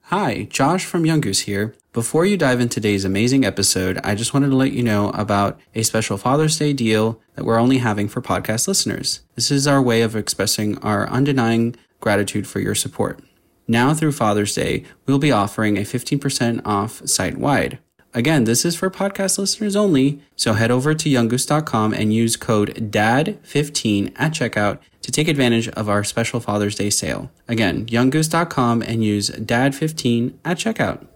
Hi, Josh from Young Goose here. Before you dive into today's amazing episode, I just wanted to let you know about a special Father's Day deal that we're only having for podcast listeners. This is our way of expressing our undenying gratitude for your support. Now through Father's Day, we'll be offering a 15% off site-wide. Again, this is for podcast listeners only, so head over to younggoose.com and use code DAD15 at checkout to take advantage of our special Father's Day sale. Again, younggoose.com and use DAD15 at checkout.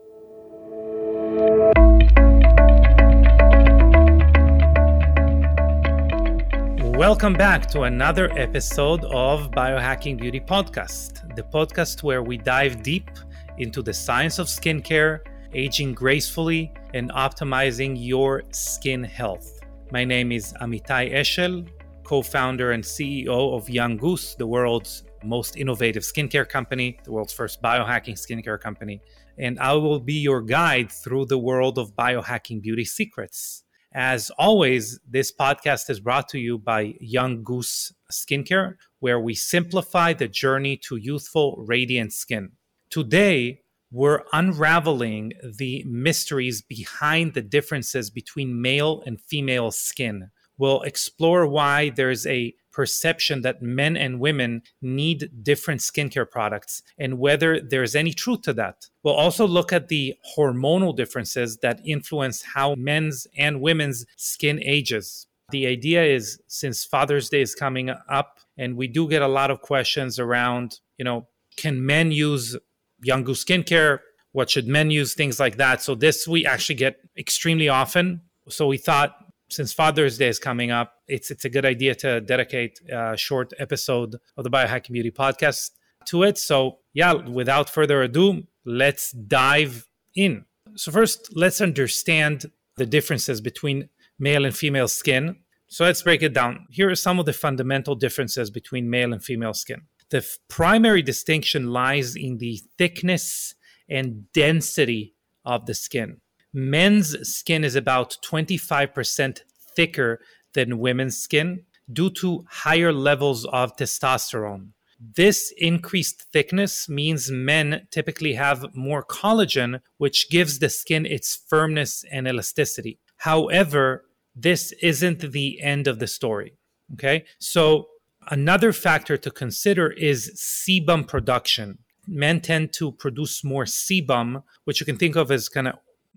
Welcome back to another episode of Biohacking Beauty Podcast, the podcast where we dive deep into the science of skincare, aging gracefully, and optimizing your skin health. My name is Amitai Eshel, co-founder and CEO of Young Goose, the world's most innovative skincare company, the world's first biohacking skincare company. And I will be your guide through the world of biohacking beauty secrets. As always, this podcast is brought to you by Young Goose Skincare, where we simplify the journey to youthful, radiant skin. Today, we're unraveling the mysteries behind the differences between male and female skin. We'll explore why there's a perception that men and women need different skincare products and whether there's any truth to that. We'll also look at the hormonal differences that influence how men's and women's skin ages. The idea is, since Father's Day is coming up, and we do get a lot of questions around, can men use Young Goose skincare? What should men use? Things like that. So this we actually get extremely often. So we thought, since Father's Day is coming up, it's a good idea to dedicate a short episode of the Biohacking Beauty Podcast to it. So without further ado, let's dive in. So first, let's understand the differences between male and female skin. So let's break it down. Here are some of the fundamental differences between male and female skin. The primary distinction lies in the thickness and density of the skin. Men's skin is about 25% thicker than women's skin due to higher levels of testosterone. This increased thickness means men typically have more collagen, which gives the skin its firmness and elasticity. However, this isn't the end of the story. Okay, so another factor to consider is sebum production. Men tend to produce more sebum, which you can think of as kind of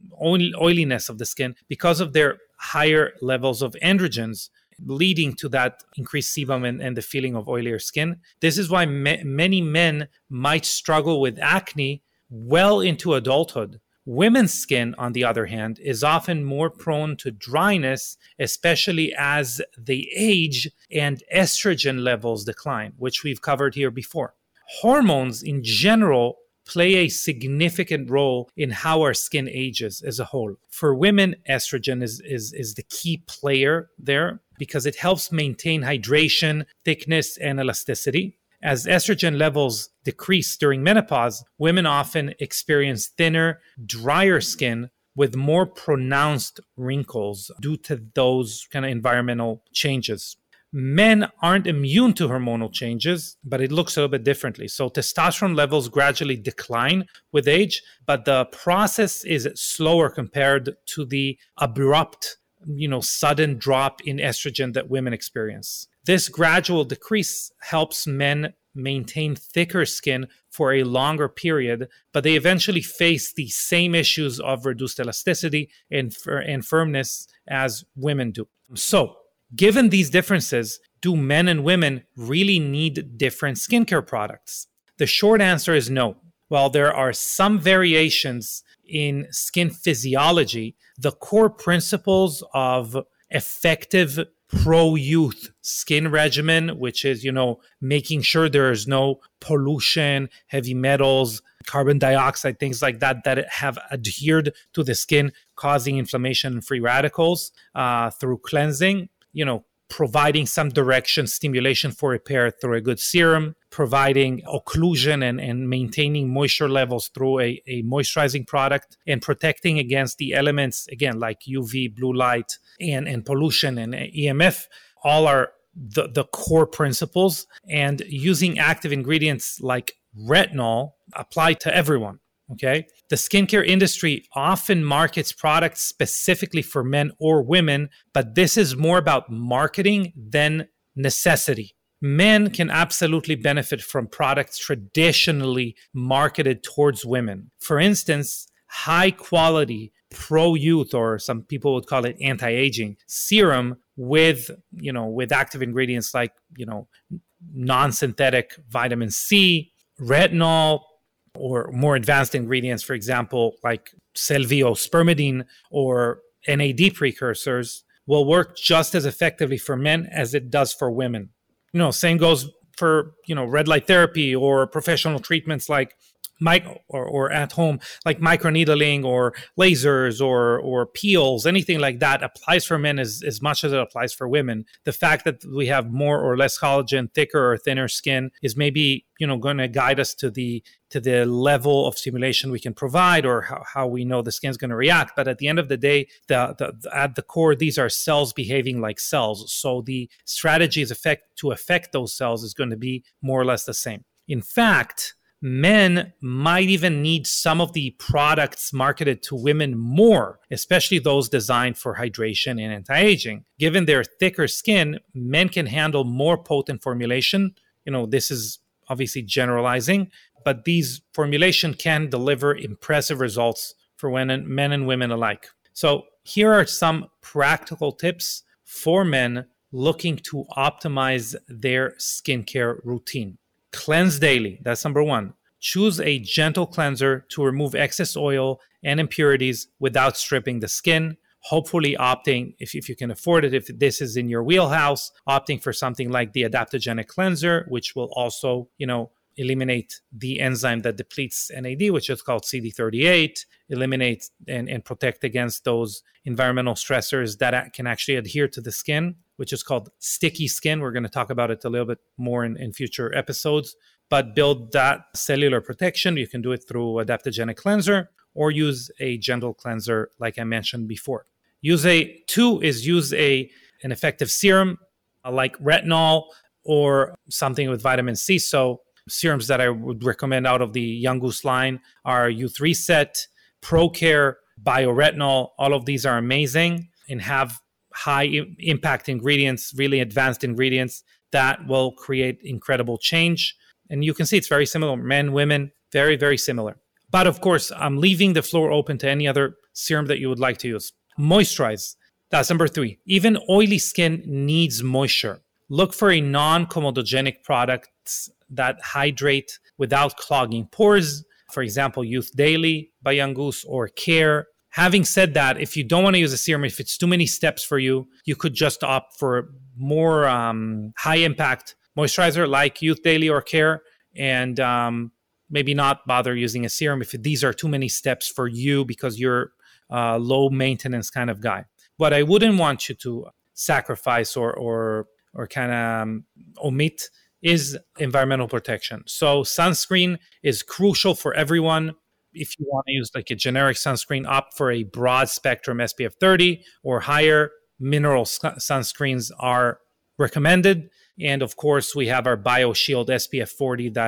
oiliness of the skin, because of their higher levels of androgens, leading to that increased sebum and the feeling of oilier skin. This is why many men might struggle with acne well into adulthood. Women's skin, on the other hand, is often more prone to dryness, especially as they age and estrogen levels decline, which we've covered here before. Hormones in general play a significant role in how our skin ages as a whole. For women, estrogen is the key player there because it helps maintain hydration, thickness, and elasticity. As estrogen levels decrease during menopause, women often experience thinner, drier skin with more pronounced wrinkles due to those kind of environmental changes. Men aren't immune to hormonal changes, but it looks a little bit differently. So testosterone levels gradually decline with age, but the process is slower compared to the abrupt, sudden drop in estrogen that women experience. This gradual decrease helps men maintain thicker skin for a longer period, but they eventually face the same issues of reduced elasticity and firmness as women do. So, given these differences, do men and women really need different skincare products? The short answer is no. While there are some variations in skin physiology, the core principles of effective pro-youth skin regimen, which is, making sure there is no pollution, heavy metals, carbon dioxide, things like that have adhered to the skin, causing inflammation and free radicals through cleansing, providing some direction, stimulation for repair through a good serum, providing occlusion and maintaining moisture levels through a moisturizing product, and protecting against the elements, again, like UV, blue light, and pollution and EMF, all are the core principles. And using active ingredients like retinol apply to everyone. Okay. The skincare industry often markets products specifically for men or women, but this is more about marketing than necessity. Men can absolutely benefit from products traditionally marketed towards women. For instance, high quality pro-youth, or some people would call it anti-aging serum with active ingredients like, non-synthetic vitamin C, retinol, or more advanced ingredients, for example, like spermidine or NAD precursors, will work just as effectively for men as it does for women. Same goes for, red light therapy or professional treatments like or at home, like microneedling or lasers or peels. Anything like that applies for men as much as it applies for women. The fact that we have more or less collagen, thicker or thinner skin is maybe, going to guide us to the level of stimulation we can provide, or how we know the skin's going to react. But at the end of the day, at the core, these are cells behaving like cells. So the strategies to affect those cells is going to be more or less the same. In fact, men might even need some of the products marketed to women more, especially those designed for hydration and anti-aging. Given their thicker skin, men can handle more potent formulation. This is obviously generalizing, but these formulation can deliver impressive results for men and women alike. So here are some practical tips for men looking to optimize their skincare routine. Cleanse daily. That's number one. Choose a gentle cleanser to remove excess oil and impurities without stripping the skin. Hopefully opting, if you can afford it, if this is in your wheelhouse, opting for something like the adaptogenic cleanser, which will also, eliminate the enzyme that depletes NAD, which is called CD38, eliminate and protect against those environmental stressors that can actually adhere to the skin, which is called sticky skin. We're going to talk about it a little bit more in future episodes. But build that cellular protection. You can do it through adaptogenic cleanser or use a gentle cleanser like I mentioned before. Use an effective serum like retinol or something with vitamin C. So serums that I would recommend out of the Young Goose line are Youth Reset, ProCare, BioRetinol. All of these are amazing and have high impact ingredients, really advanced ingredients that will create incredible change. And you can see it's very similar, men, women, very, very similar. But of course, I'm leaving the floor open to any other serum that you would like to use. Moisturize. That's number 3. Even oily skin needs moisture. Look for a non-comedogenic products that hydrate without clogging pores. For example, Youth Daily by Young Goose or Care. Having said that, if you don't want to use a serum, if it's too many steps for you, you could just opt for more high-impact moisturizer like Youth Daily or Care, and maybe not bother using a serum if these are too many steps for you because you're a low-maintenance kind of guy. What I wouldn't want you to sacrifice or kind of omit is environmental protection. So sunscreen is crucial for everyone. If you want to use like a generic sunscreen, opt for a broad spectrum SPF 30 or higher. Mineral sunscreens are recommended. And of course, we have our BioShield SPF 40 that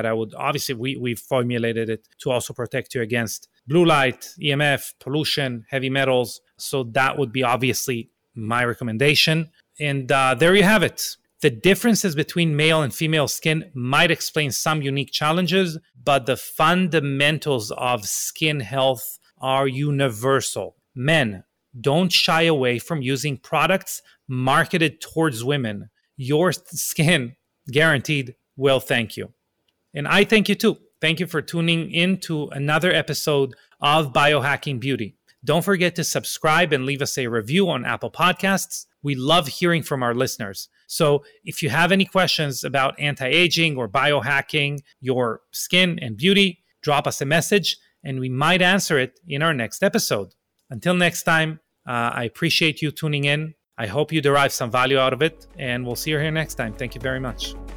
we've formulated it to also protect you against blue light, EMF, pollution, heavy metals. So that would be obviously my recommendation. And there you have it. The differences between male and female skin might explain some unique challenges, but the fundamentals of skin health are universal. Men, don't shy away from using products marketed towards women. Your skin, guaranteed, will thank you. And I thank you too. Thank you for tuning in to another episode of Biohacking Beauty. Don't forget to subscribe and leave us a review on Apple Podcasts. We love hearing from our listeners. So if you have any questions about anti-aging or biohacking your skin and beauty, drop us a message and we might answer it in our next episode. Until next time, I appreciate you tuning in. I hope you derive some value out of it, and we'll see you here next time. Thank you very much.